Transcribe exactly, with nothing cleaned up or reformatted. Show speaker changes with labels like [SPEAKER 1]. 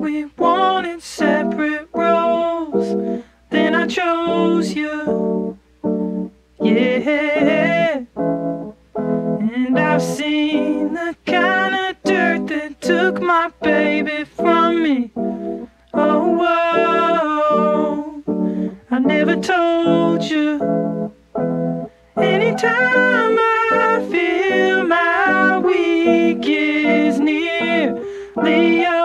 [SPEAKER 1] we wanted separate roles, then I chose you. Yeah. And I've seen the kind of dirt that took my baby from me. Oh, whoa, I never told you. Anytime I feel my week is near, Leo,